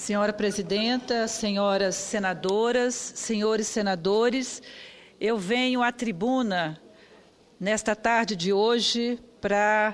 Senhora Presidenta, senhoras senadoras, senhores senadores, eu venho à tribuna nesta tarde de hoje para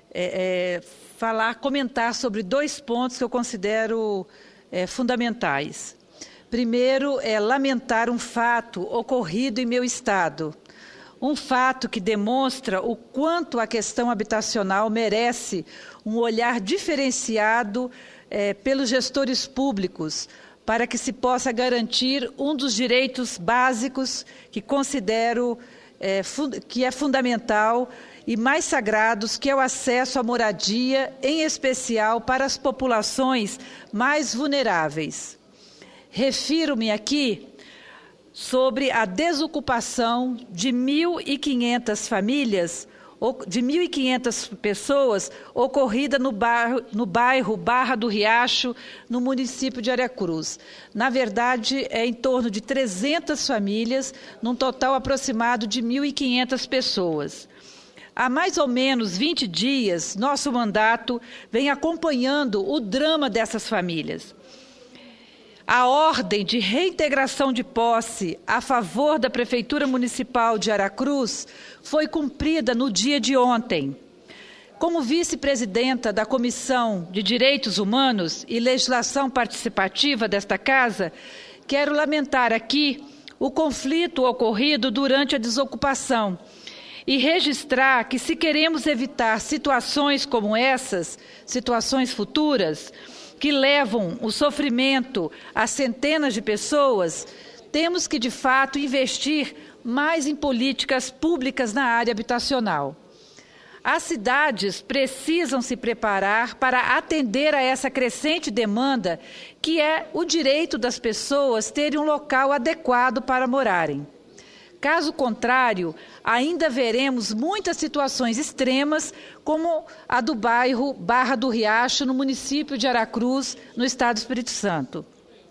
comentar sobre dois pontos que eu considero fundamentais. Primeiro, lamentar um fato ocorrido em meu estado. Um fato que demonstra o quanto a questão habitacional merece um olhar diferenciado pelos gestores públicos, para que se possa garantir um dos direitos básicos que considero que é fundamental e mais sagrados, que é o acesso à moradia, em especial para as populações mais vulneráveis. Refiro-me aqui sobre a desocupação de 1.500 famílias, de 1.500 pessoas, ocorrida no bairro Barra do Riacho, no município de Aracruz. Na verdade, é em torno de 300 famílias, num total aproximado de 1.500 pessoas. Há mais ou menos 20 dias, nosso mandato vem acompanhando o drama dessas famílias. A ordem de reintegração de posse a favor da Prefeitura Municipal de Aracruz foi cumprida no dia de ontem. Como vice-presidenta da Comissão de Direitos Humanos e Legislação Participativa desta Casa, quero lamentar aqui o conflito ocorrido durante a desocupação e registrar que, se queremos evitar situações como essas, situações futuras, que levam o sofrimento a centenas de pessoas, temos que, de fato, investir mais em políticas públicas na área habitacional. As cidades precisam se preparar para atender a essa crescente demanda, que é o direito das pessoas terem um local adequado para morarem. Caso contrário, ainda veremos muitas situações extremas, como a do bairro Barra do Riacho, no município de Aracruz, no estado do Espírito Santo.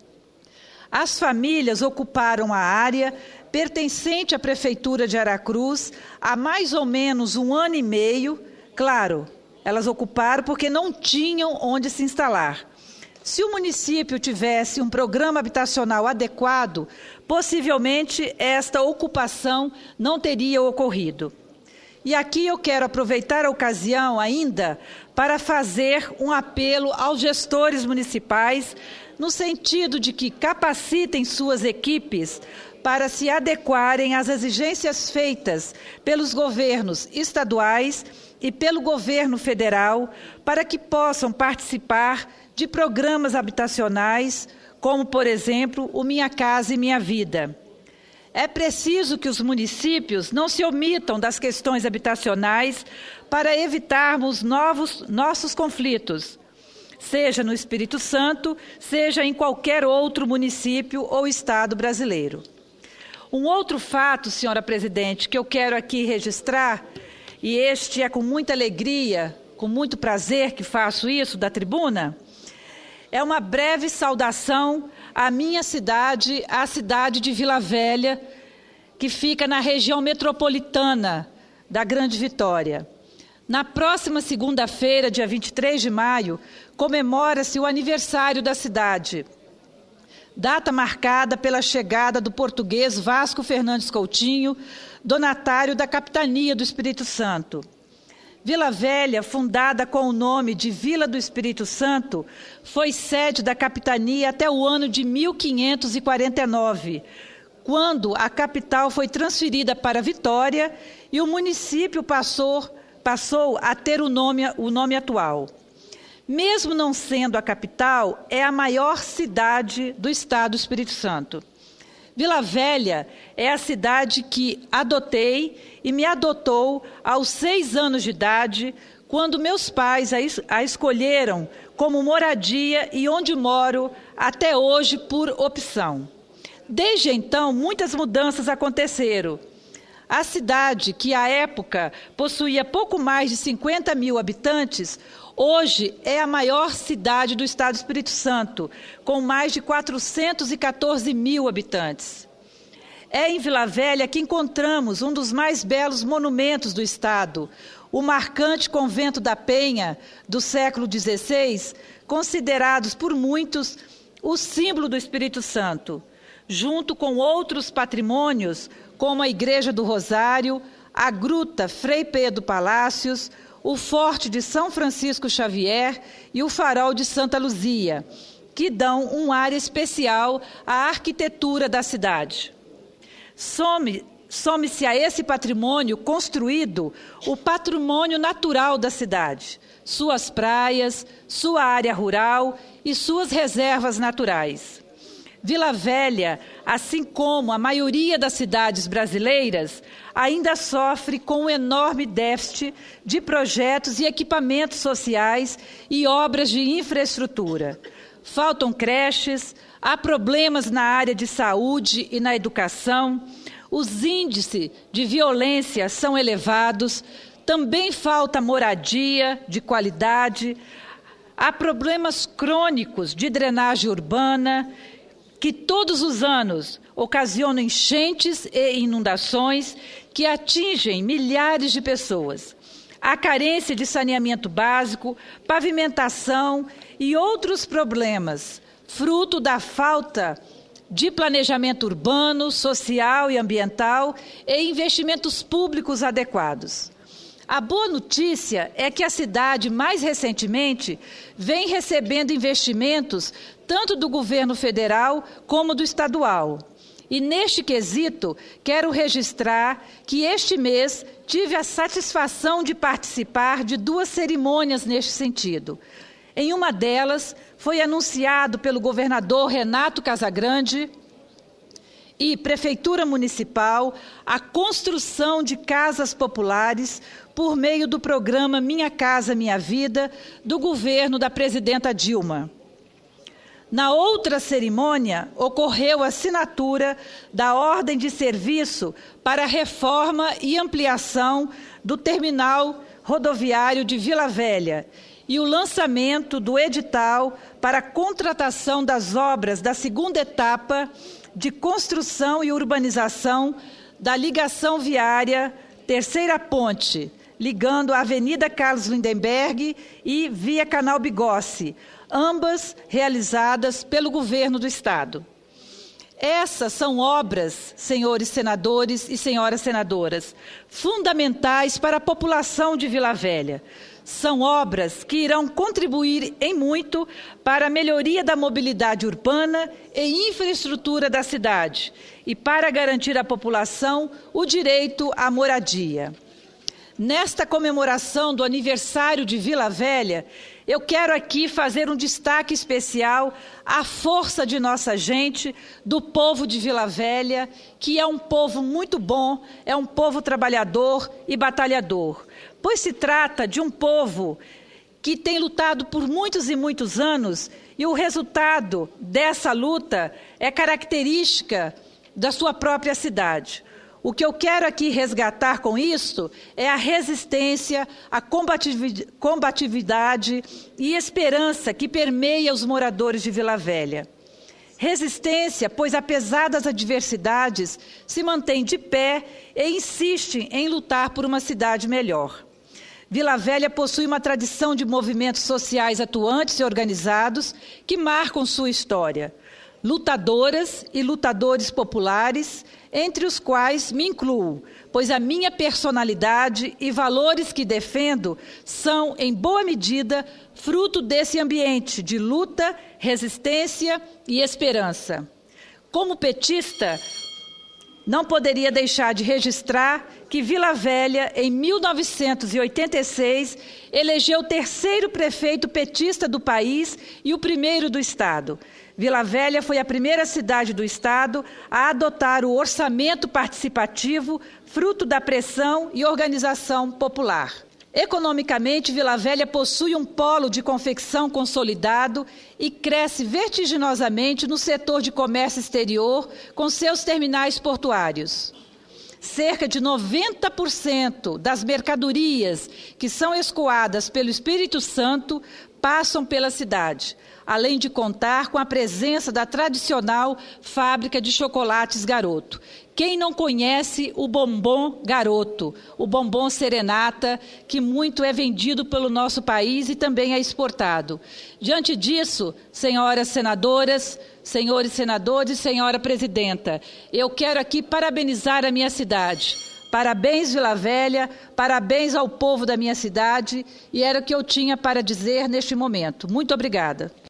As famílias ocuparam a área pertencente à Prefeitura de Aracruz há mais ou menos 1 ano e meio. Claro, elas ocuparam porque não tinham onde se instalar. Se o município tivesse um programa habitacional adequado, possivelmente esta ocupação não teria ocorrido. E aqui eu quero aproveitar a ocasião ainda para fazer um apelo aos gestores municipais, no sentido de que capacitem suas equipes para se adequarem às exigências feitas pelos governos estaduais e pelo governo federal, para que possam participar de programas habitacionais, como, por exemplo, o Minha Casa e Minha Vida. É preciso que os municípios não se omitam das questões habitacionais para evitarmos nossos conflitos, seja no Espírito Santo, seja em qualquer outro município ou estado brasileiro. Um outro fato, senhora Presidente, que eu quero aqui registrar, e este é com muita alegria, com muito prazer que faço isso da tribuna, é uma breve saudação à minha cidade, a cidade de Vila Velha, que fica na região metropolitana da Grande Vitória. Na próxima segunda-feira, dia 23 de maio, comemora-se o aniversário da cidade, data marcada pela chegada do português Vasco Fernandes Coutinho, donatário da capitania do Espírito Santo. Vila Velha, fundada com o nome de Vila do Espírito Santo, foi sede da capitania até o ano de 1549, quando a capital foi transferida para Vitória e o município passou a ter o nome atual. Mesmo não sendo a capital, é a maior cidade do estado do Espírito Santo. Vila Velha é a cidade que adotei e me adotou aos 6 anos de idade, quando meus pais a escolheram como moradia e onde moro até hoje por opção. Desde então, muitas mudanças aconteceram. A cidade, que à época possuía pouco mais de 50 mil habitantes, hoje é a maior cidade do estado do Espírito Santo, com mais de 414 mil habitantes. É em Vila Velha que encontramos um dos mais belos monumentos do estado, o marcante Convento da Penha, do século XVI, considerados por muitos o símbolo do Espírito Santo, junto com outros patrimônios, como a Igreja do Rosário, a Gruta Frei Pedro Palácios, o Forte de São Francisco Xavier e o Farol de Santa Luzia, que dão um ar especial à arquitetura da cidade. Some-se a esse patrimônio construído o patrimônio natural da cidade, suas praias, sua área rural e suas reservas naturais. Vila Velha, assim como a maioria das cidades brasileiras, ainda sofre com um enorme déficit de projetos e equipamentos sociais e obras de infraestrutura. Faltam creches, há problemas na área de saúde e na educação, os índices de violência são elevados, também falta moradia de qualidade, há problemas crônicos de drenagem urbana, que todos os anos ocasionam enchentes e inundações que atingem milhares de pessoas. Há carência de saneamento básico, pavimentação e outros problemas, fruto da falta de planejamento urbano, social e ambiental e investimentos públicos adequados. A boa notícia é que a cidade, mais recentemente, vem recebendo investimentos tanto do governo federal como do estadual. E neste quesito, quero registrar que este mês tive a satisfação de participar de 2 cerimônias neste sentido. Em uma delas, foi anunciado pelo governador Renato Casagrande e Prefeitura Municipal a construção de casas populares por meio do programa Minha Casa Minha Vida, do governo da presidenta Dilma. Na outra cerimônia, ocorreu a assinatura da ordem de serviço para a reforma e ampliação do terminal rodoviário de Vila Velha e o lançamento do edital para a contratação das obras da 2ª etapa de construção e urbanização da ligação viária Terceira Ponte, ligando a Avenida Carlos Lindenberg e Via Canal Bigossi, ambas realizadas pelo governo do Estado. Essas são obras, senhores senadores e senhoras senadoras, fundamentais para a população de Vila Velha. São obras que irão contribuir em muito para a melhoria da mobilidade urbana e infraestrutura da cidade e para garantir à população o direito à moradia. Nesta comemoração do aniversário de Vila Velha, eu quero aqui fazer um destaque especial à força de nossa gente, do povo de Vila Velha, que é um povo muito bom, é um povo trabalhador e batalhador, pois se trata de um povo que tem lutado por muitos e muitos anos e o resultado dessa luta é característica da sua própria cidade. O que eu quero aqui resgatar com isso é a resistência, a combatividade e esperança que permeia os moradores de Vila Velha. Resistência, pois apesar das adversidades, se mantém de pé e insiste em lutar por uma cidade melhor. Vila Velha possui uma tradição de movimentos sociais atuantes e organizados que marcam sua história. Lutadoras e lutadores populares, entre os quais me incluo, pois a minha personalidade e valores que defendo são, em boa medida, fruto desse ambiente de luta, resistência e esperança. Como petista, não poderia deixar de registrar que Vila Velha, em 1986, elegeu o 3º prefeito petista do país e o 1º do Estado. Vila Velha foi a primeira cidade do Estado a adotar o orçamento participativo, fruto da pressão e organização popular. Economicamente, Vila Velha possui um polo de confecção consolidado e cresce vertiginosamente no setor de comércio exterior com seus terminais portuários. Cerca de 90% das mercadorias que são escoadas pelo Espírito Santo passam pela cidade, além de contar com a presença da tradicional fábrica de chocolates Garoto. Quem não conhece o bombom Garoto, o bombom Serenata, que muito é vendido pelo nosso país e também é exportado. Diante disso, senhoras senadoras, senhores senadores, senhora presidenta, eu quero aqui parabenizar a minha cidade. Parabéns, Vila Velha, parabéns ao povo da minha cidade, e era o que eu tinha para dizer neste momento. Muito obrigada.